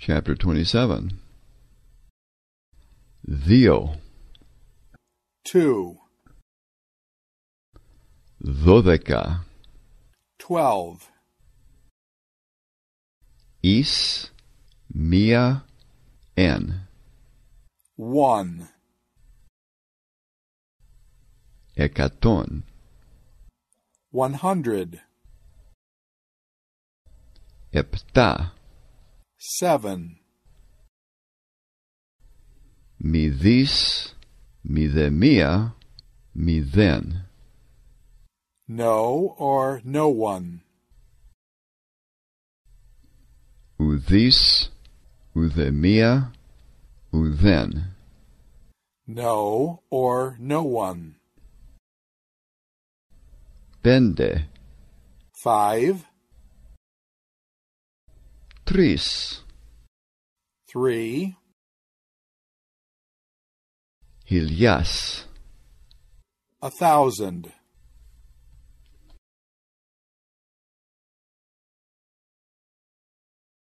Chapter 27. Δύο. 2, 12. 12, Εις μία εν. 1, 100. 100, Επτά. 7, Μηδείς, μηδεμία, μηδέν. no or no one, Ουδείς, ουδεμία, ουδέν. no or no one, 5. 5, 3. 3, Χιλιάς. 1,000,